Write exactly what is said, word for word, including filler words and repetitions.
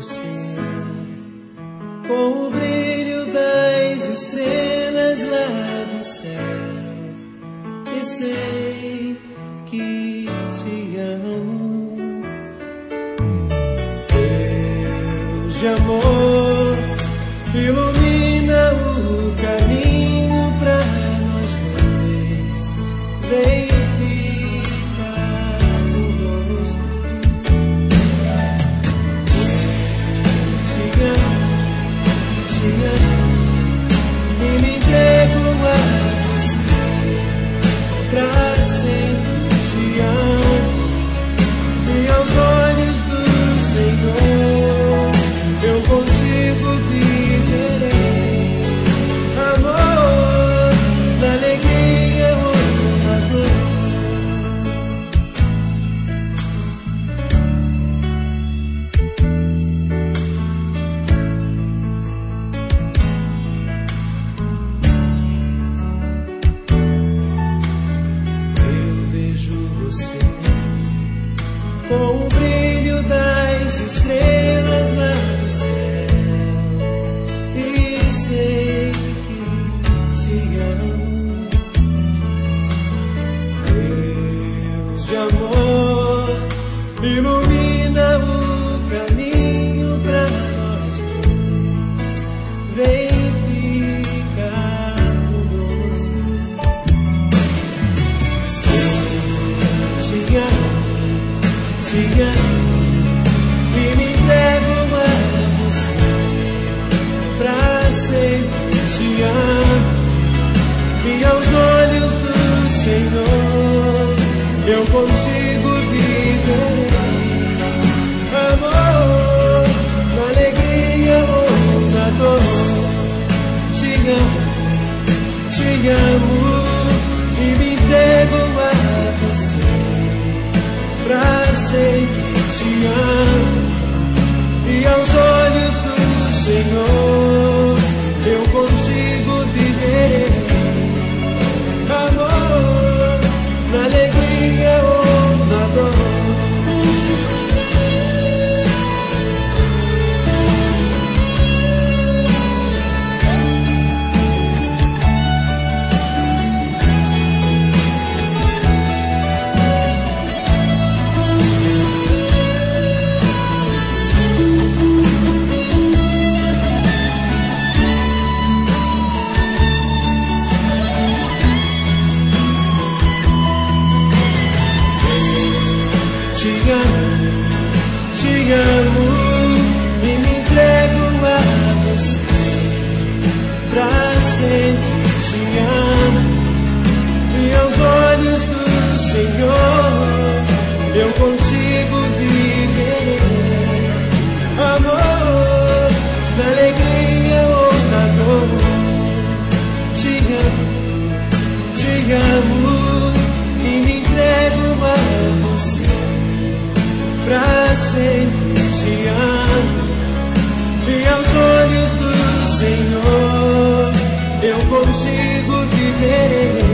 você, com o brilho das estrelas lá do céu, e sei que te amo. Deus de amor ilumina o caminho pra nós dois. Vem ficar conosco. Te amo, te amo, e me entrego a você pra sempre. Te amo, e aos olhos do Senhor eu contigo viverei. Amor, da alegria ou da dor. Eu vejo você com o brilho das estrelas lá do céu, e sei que te amo. Deus de amor ilumina o caminho pra nós dois. Vem ficar conosco. Eu te amo, te amo, e me entrego a você pra sempre. Te amo, e aos olhos do Senhor eu contigo viverei. Amor, na alegria ou na dor. Te amo, te amo, e me entrego a você pra sempre. Te amo, e aos olhos do Senhor eu contigo viverei. Amor, na alegria ou na dor. Te amo, te amo, e me entrego a você pra sempre. Te amo, e aos olhos do Senhor eu contigo viverei. Amor, na alegria ou na dor. Te amo, te amo, e me entrego a você pra sempre. Te amo, e aos olhos do Senhor eu contigo viverei.